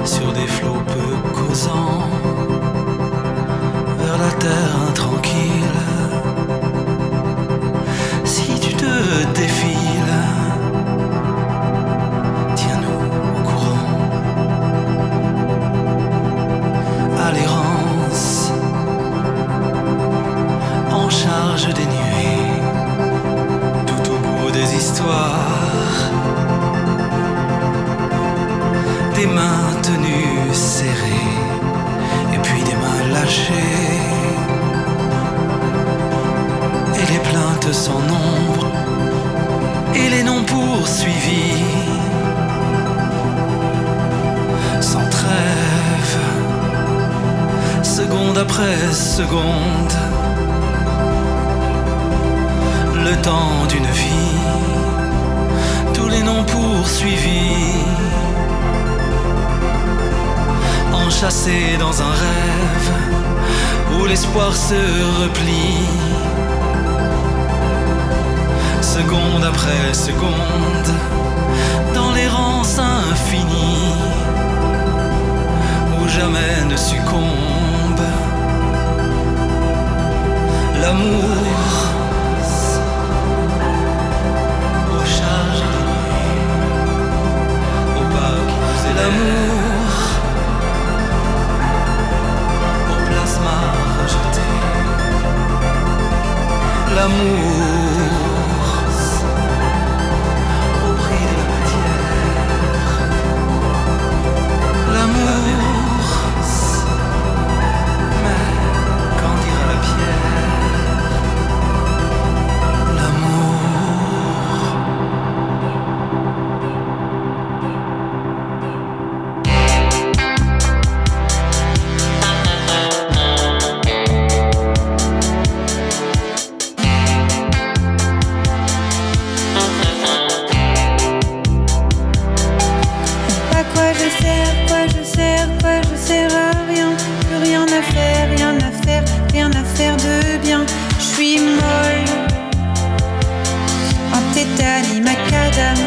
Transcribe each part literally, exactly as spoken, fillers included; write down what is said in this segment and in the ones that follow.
sur des flots peu causants, vers la terre intranquille. Si tu te défiles, tiens-nous au courant. À l'errance, en charge des nuées, tout au bout des histoires, des mains tenues serrées, et puis des mains lâchées, et les plaintes sans nombre, et les noms poursuivis, sans trêve, seconde après seconde, le temps d'une vie, tous les noms poursuivis, enchâssés dans un rêve où l'espoir se replie, seconde après seconde, dans l'errance infinie, où jamais ne succombe l'amour. Aux charges des nuits, au pas qui nous élève, l'amour, au plasma rejeté, l'amour, au prix de la matière, l'amour, mais qu'en dira la pierre, l'amour. À quoi je sers, quoi je sers, quoi je sers à rien. Plus rien à faire, rien à faire, rien à faire de bien. Je suis molle, en tétanie macadam.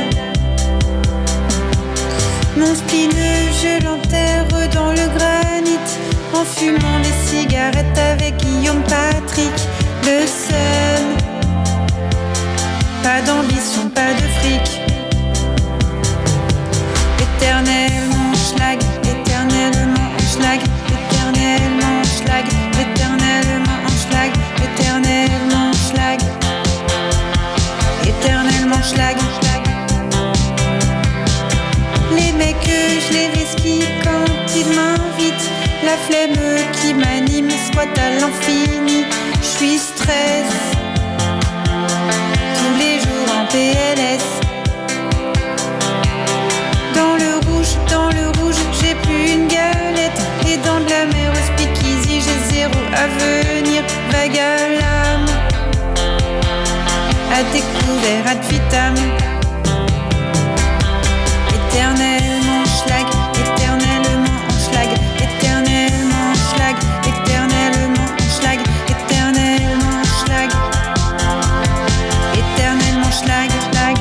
Mon spleen, je l'enterre dans le granit, en fumant des cigarettes avec Guillaume Patrick. Le seum, pas d'ambition, pas de fric. Éternellement schlag, éternellement en schlag, éternellement schlag, éternellement en schlag, éternellement schlag, éternellement schlag. Les mecs, je les risquis quand ils m'invitent, la flemme qui m'anime squatte à l'infini. Je suis stress, tous les jours en P L S. Dans le rouge, dans le rouge, j'ai plus une galette. Et dans de la mer, au speakeasy, j'ai zéro avenir. Vague à l'âme, à découvert ad vitam. Éternellement schlag, éternellement en schlag, éternellement en schlag, éternellement en schlag, éternellement en schlag, éternellement schlag, schlag.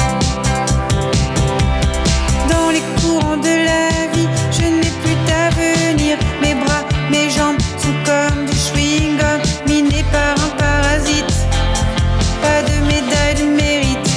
Dans les courants de la vie, je n'ai plus d'avenir. Mes bras, mes jambes sont comme du chewing-gum, minés par un parasite. Pas de médaille de mérite.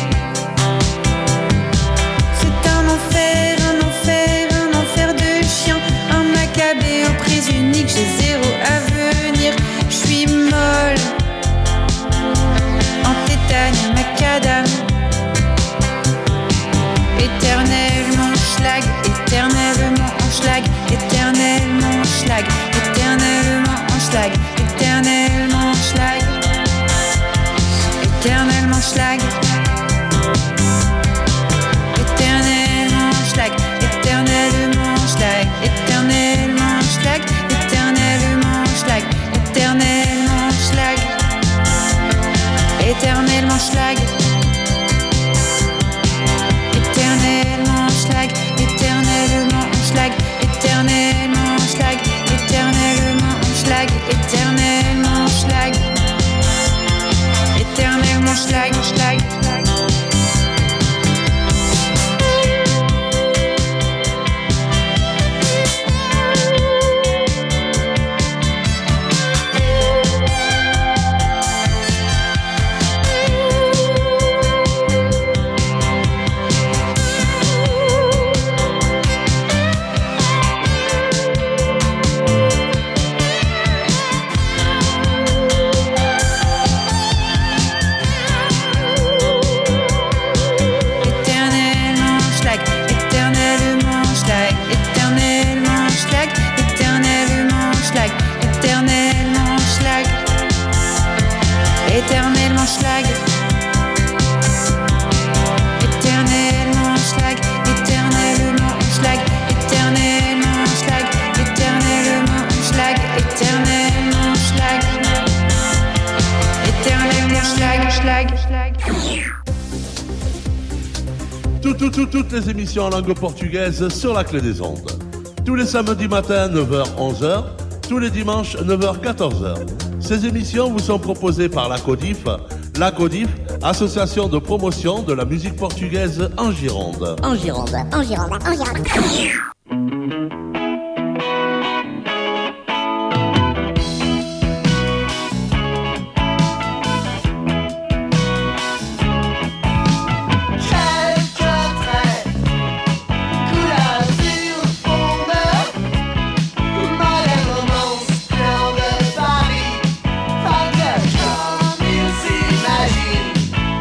sous toutes les émissions en langue portugaise sur la Clé des Ondes. Tous les samedis matins, neuf heures onze heures, tous les dimanches, neuf heures quatorze heures. Ces émissions vous sont proposées par la CODIF, la CODIF, association de promotion de la musique portugaise en Gironde. En Gironde, en Gironde, en Gironde.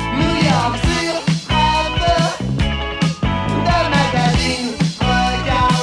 Regarde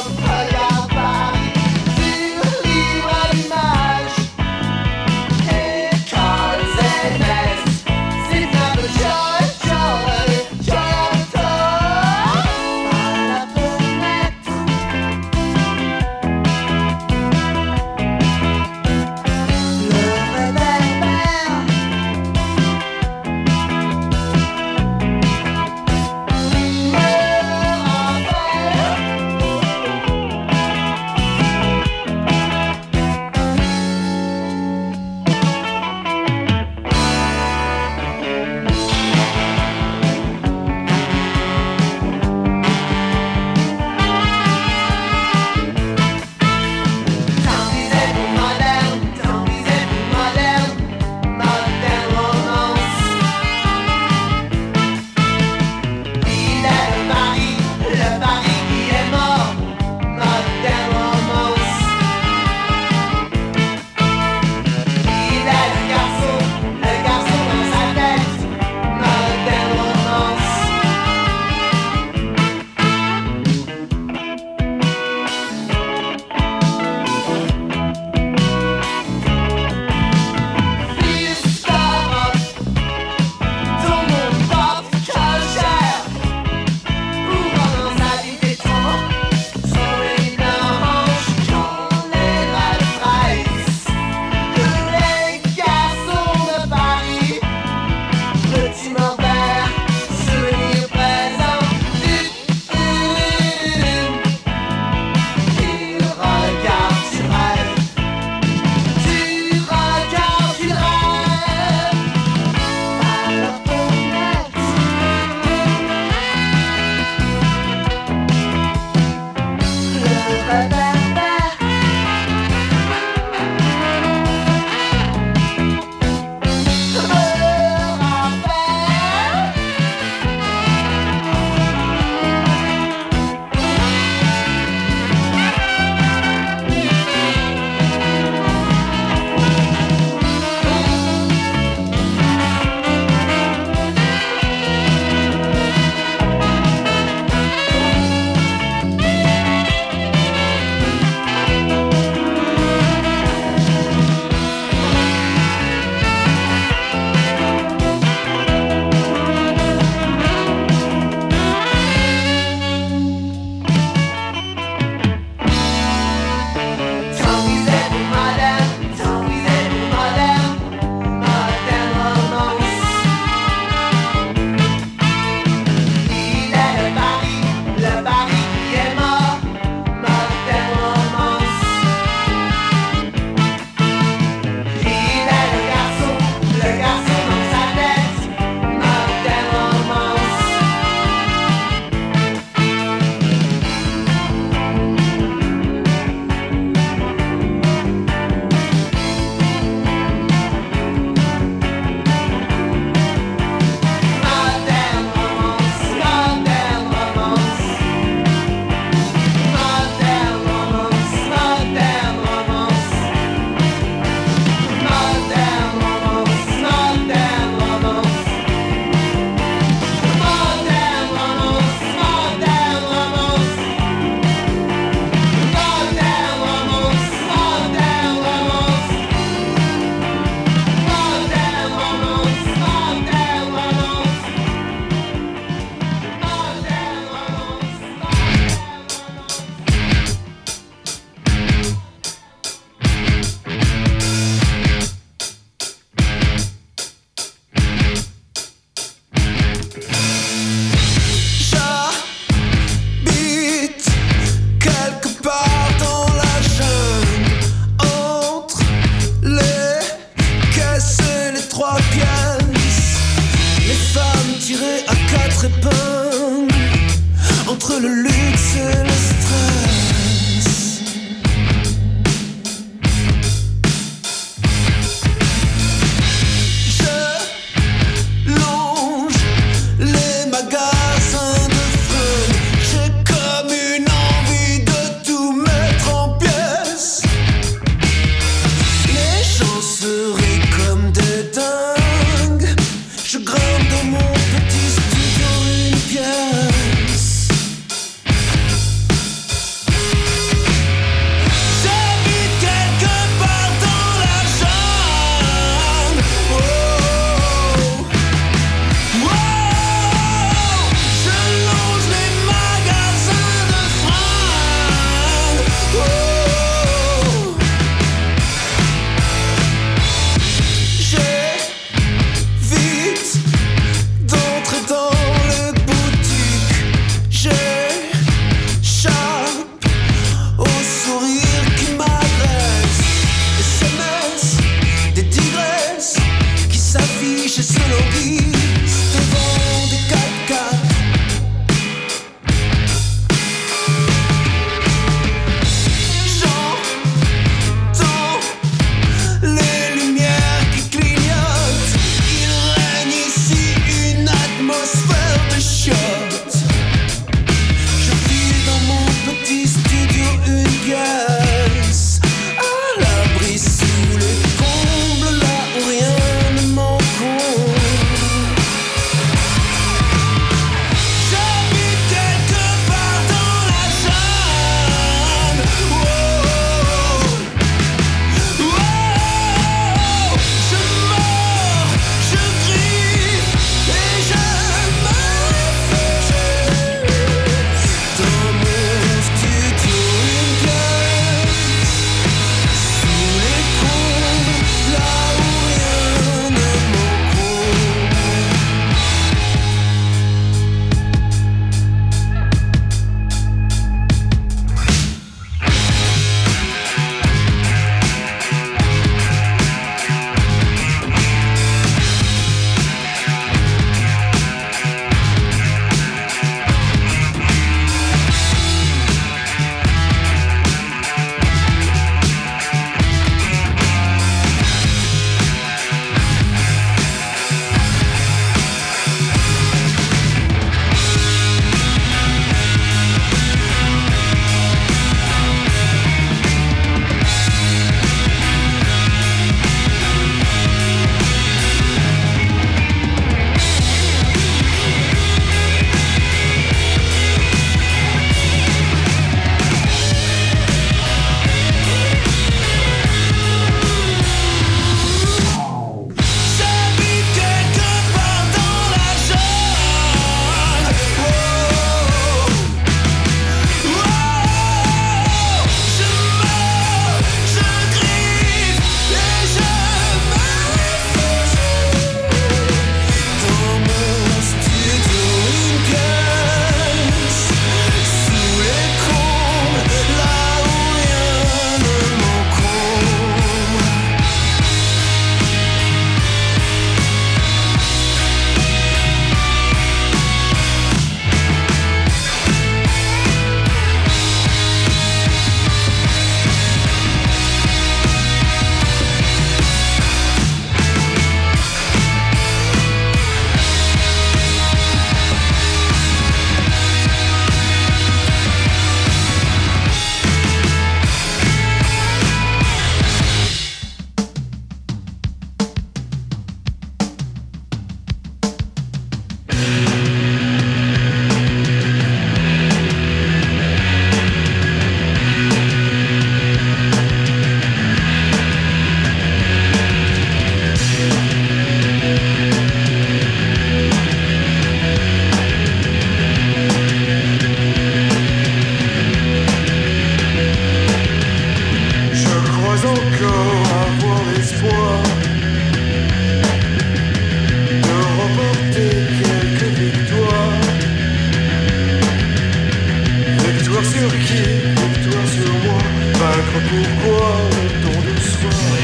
pourquoi tant de soir.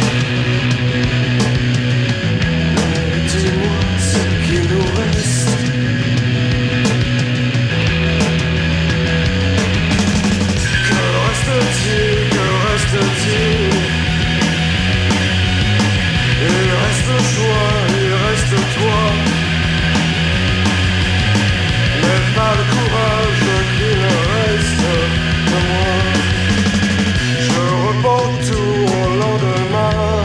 Dis-moi ce qui nous reste. Que reste-t-il, que reste-t-il? Il reste joie, il reste toi. Mais pas le courage qu'il reste de moi. Je reporte tout au lendemain,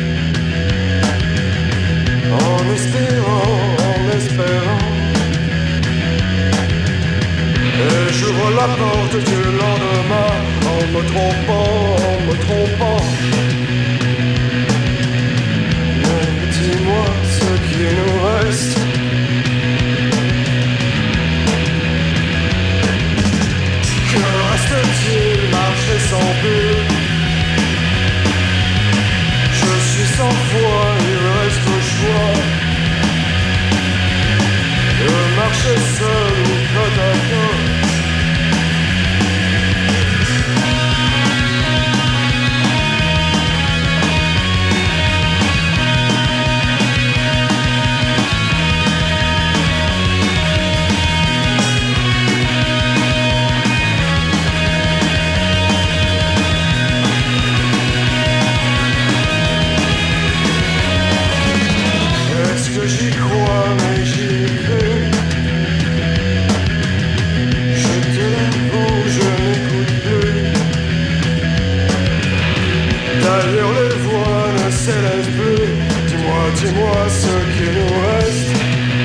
en espérant, en espérant. Et j'ouvre la porte du lendemain, en me trompant, en me trompant. Mais dis-moi ce qui nous reste. Que reste-t-il, marcher sans but? Je suis sans foi, il reste au choix de marcher seul ou côte à côte. J'y crois, mais j'y cru. Je te l'avoue, je n'écoute plus. D'ailleurs les voix ne s'élèvent plus. Dis-moi, dis-moi ce qui nous reste.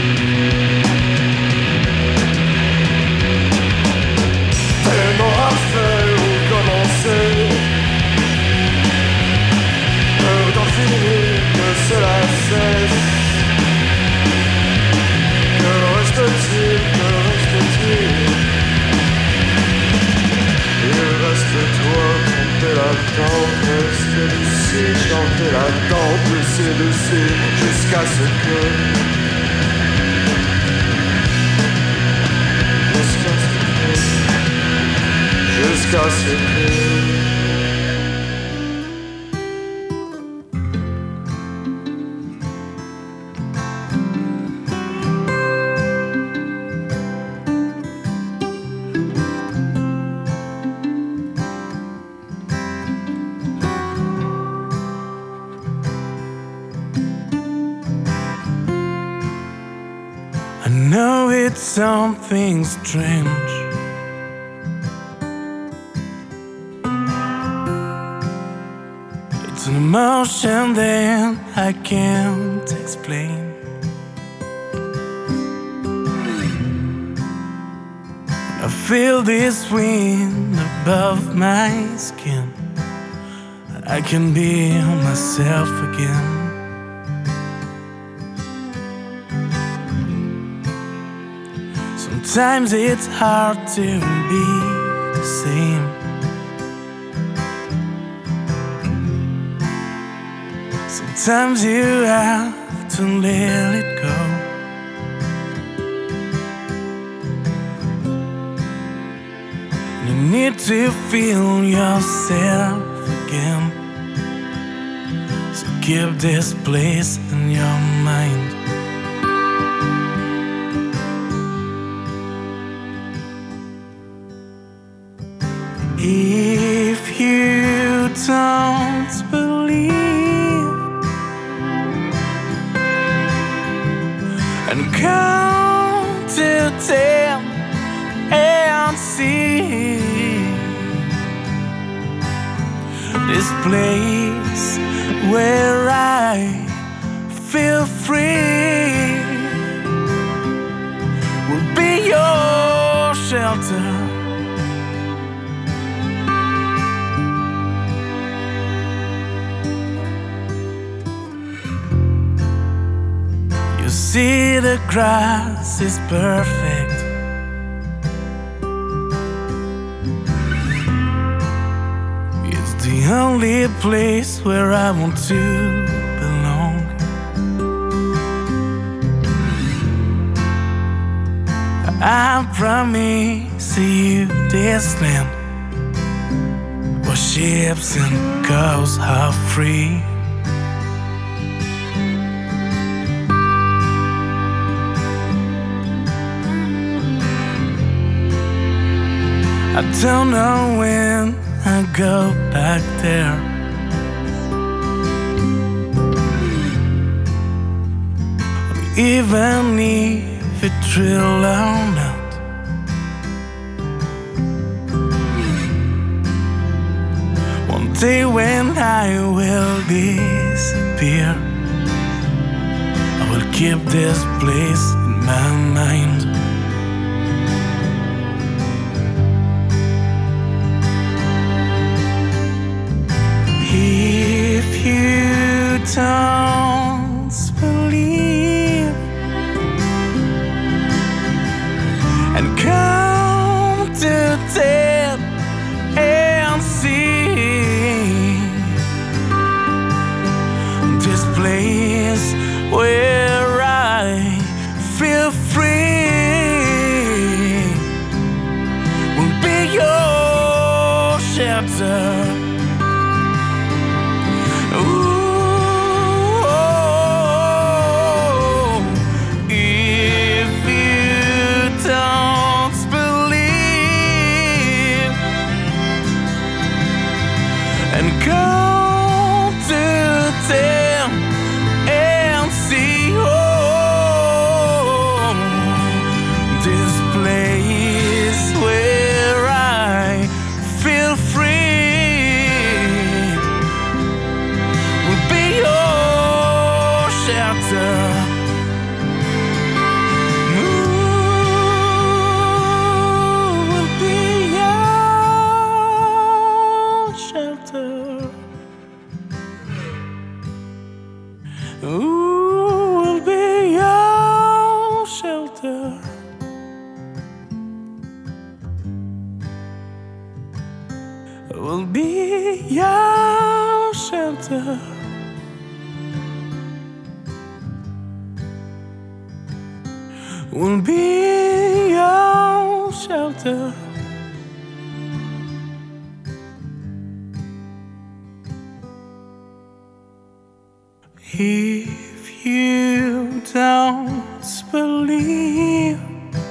Tellement à faire ou commencer. Peur d'en finir, que cela cesse. Que reste-t-il, que reste-t-il? Il reste toi, chanter la tente, rester lucide, chanter la tente, laisser lucide, jusqu'à ce que... Jusqu'à ce que... Jusqu'à ce que... It's something strange. It's an emotion that I can't explain. I feel this wind above my skin. I can be myself again. Sometimes it's hard to be the same. Sometimes you have to let it go. You need to feel yourself again. So keep this place in your mind. If you don't believe and count to ten and see this place where I feel free will be your shelter. See, the grass is perfect. It's the only place where I want to belong. I promise you this land where ships and girls are free. I don't know when I go back there. Even if it drill out, one day when I will disappear, I will keep this place in my mind. If you don't believe and come to ten and see this place where I feel free will be your shelter. Will be your shelter. Will be your shelter. If you don't believe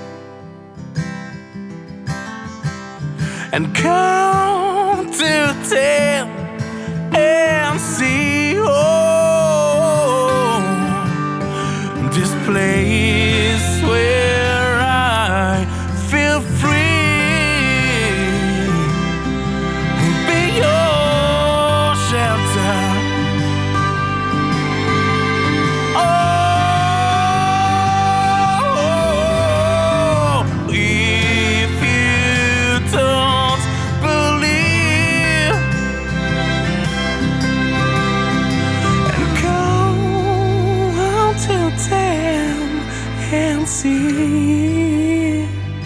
and count to ten and see, oh, this place where I feel free will be your shelter. Oh, if you don't believe and count to ten and see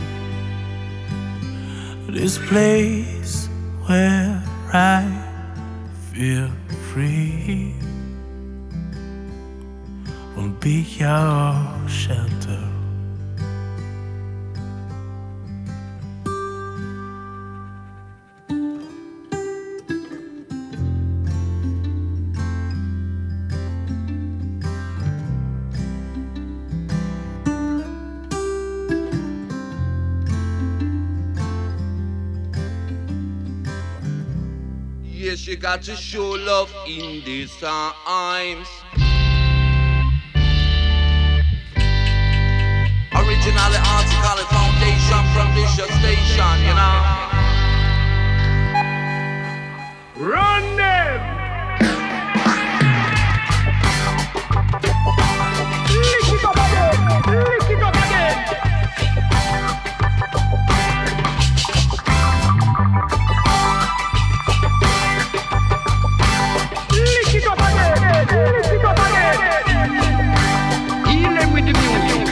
this place where I feel free will be your shelter. Yes, you got to show love in these times. Originally article and foundation from this station, you know. Run them! Lick it up again! Lick it up again! Lick it up again! Lick it up again! Heal them with the music.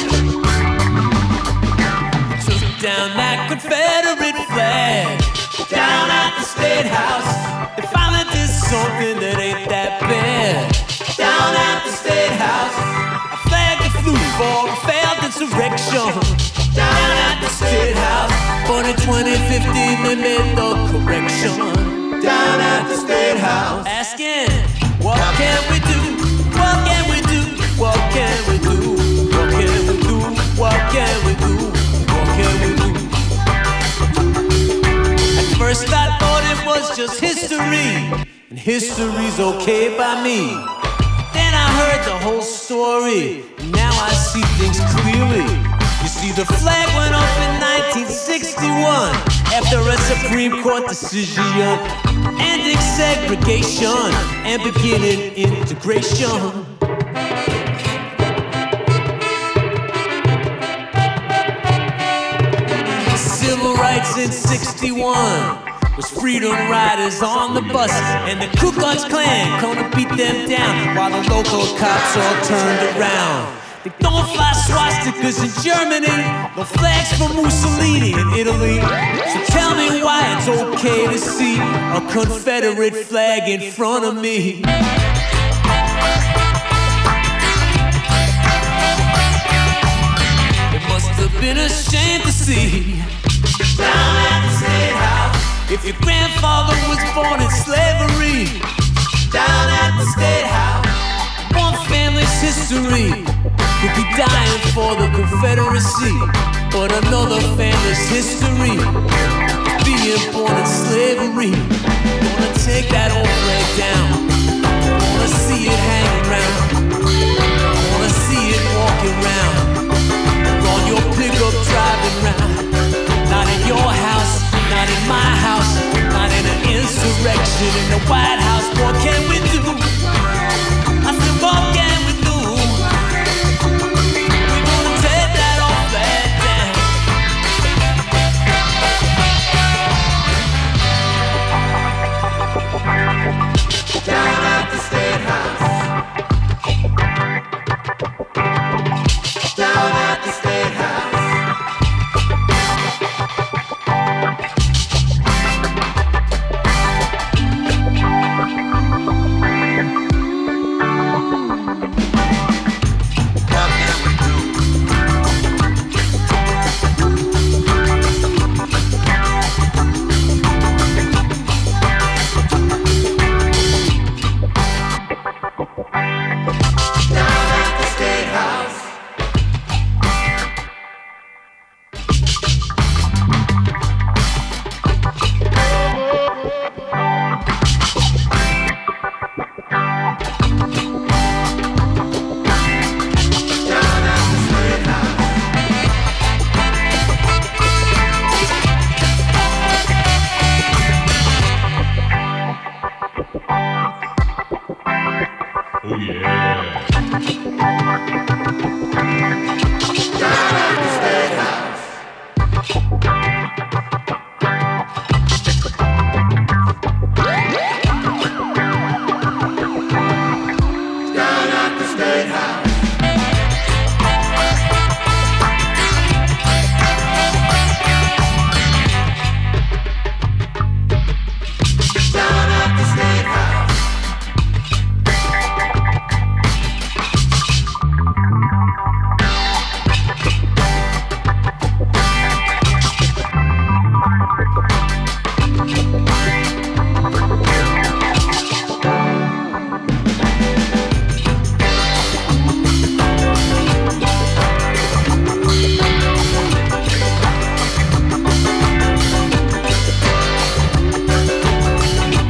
Down that Confederate flag, down at the State House, they finally did something that ain't that bad. Down at the State House, a flag that flew for a failed insurrection. Down at the State House, but in twenty fifteen they made the correction. house, asking, what can we do? What can we do? What can we do? What can we do? What can we do? What can we do? At first I thought it was just history, and history's okay by me. Then I heard the whole story, and now I see things clearly. You see, the flag went up in nineteen sixty-one after a Supreme Court decision ending segregation and beginning integration. Civil rights in sixty-one was freedom riders on the bus, and the Ku Klux Klan come to beat them down while the local cops all turned around. They don't fly swastikas in Germany, no flags for Mussolini in Italy. So tell me why it's okay to see a Confederate flag in front of me. It must have been a shame to see down at the State House if your grandfather was born in slavery. Down at the State House, one family's history could be dying for the Confederacy, but another family's history is being born in slavery. Gonna take that old flag down, wanna see it hanging round, wanna see it walking round, on your pickup driving round. Not in your house, not in my house, not in an insurrection in the White House. What can we do? I said, what can we do? We're gonna take that old flag down. Down at the State House. Down at the State House.